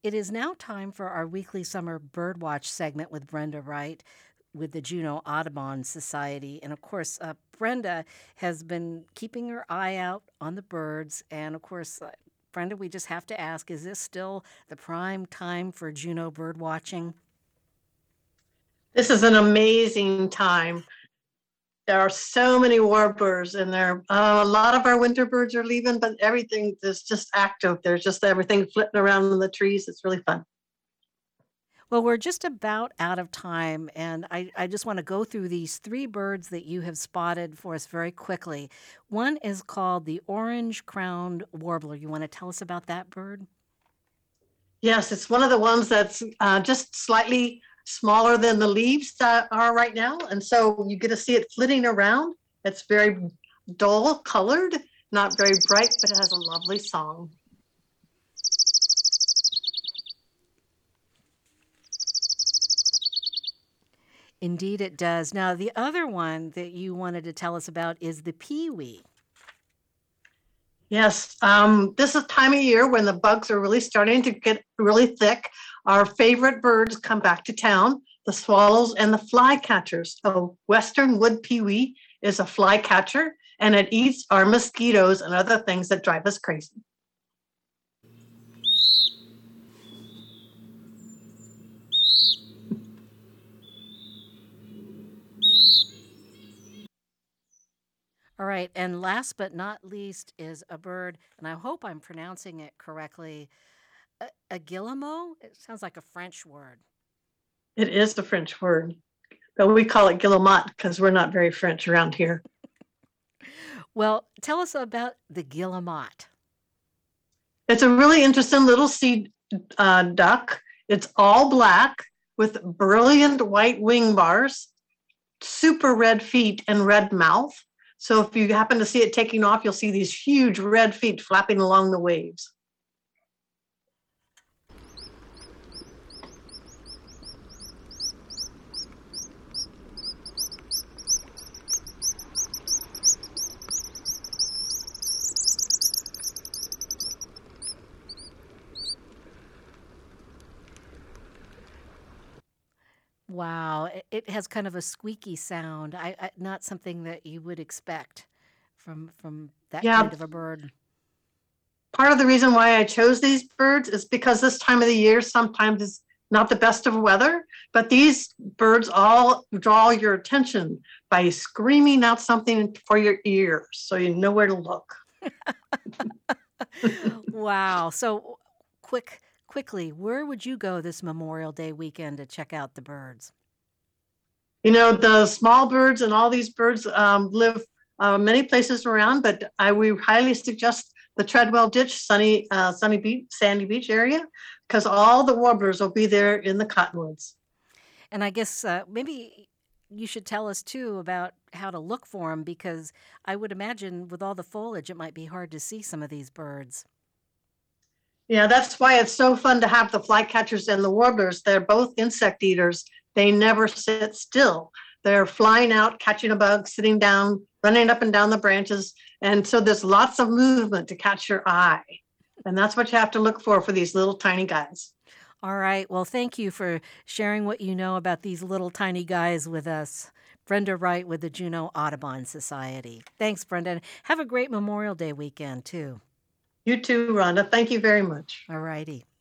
It is now time for our weekly summer birdwatch segment with Brenda Wright with the Juneau Audubon Society. And of course, Brenda has been keeping her eye out on the birds. And of course, Brenda, we just have to ask, is this still the prime time for Juneau bird watching? This is an amazing time. There are so many warblers, and a lot of our winter birds are leaving, but everything is just active. There's just everything flitting around in the trees. It's really fun. Well, we're just about out of time, and I just want to go through these three birds that you have spotted for us very quickly. One is called the orange crowned warbler. You want to tell us about that bird? Yes, it's one of the ones that's just slightly smaller than the leaves that are right now. And so you get to see it flitting around. It's very dull colored, not very bright, but it has a lovely song. Indeed, it does. Now, the other one that you wanted to tell us about is the peewee. Yes, this is time of year when the bugs are really starting to get really thick. Our favorite birds come back to town, the swallows and the flycatchers. So western wood pewee is a flycatcher, and it eats our mosquitoes and other things that drive us crazy. All right, and last but not least is a bird, and I hope I'm pronouncing it correctly, a guillemot? It sounds like a French word. It is the French word, but we call it guillemot because we're not very French around here. Well, tell us about the guillemot. It's a really interesting little sea duck. It's all black with brilliant white wing bars, super red feet, and red mouth. So if you happen to see it taking off, you'll see these huge red feet flapping along the waves. Wow, it has kind of a squeaky sound. Not something that you would expect from that Yeah, kind of a bird. part of the reason why I chose these birds is because this time of the year sometimes is not the best of weather, but these birds all draw your attention by screaming out something for your ears so you know where to look. Wow. So quickly, where would you go this Memorial Day weekend to check out the birds? You know, the small birds and all these birds live many places around, but we highly suggest the Treadwell Ditch, sunny beach, sandy beach area, because all the warblers will be there in the cottonwoods. And I guess maybe you should tell us too about how to look for them because I would imagine with all the foliage, it might be hard to see some of these birds. Yeah, that's why it's so fun to have the flycatchers and the warblers. They're both insect eaters. They never sit still. They're flying out, catching a bug, sitting down, running up and down the branches. And so there's lots of movement to catch your eye. And that's what you have to look for these little tiny guys. All right. Well, thank you for sharing what you know about these little tiny guys with us. Brenda Wright with the Juneau Audubon Society. Thanks, Brenda. Have a great Memorial Day weekend, too. You too, Rhonda. Thank you very much. All righty.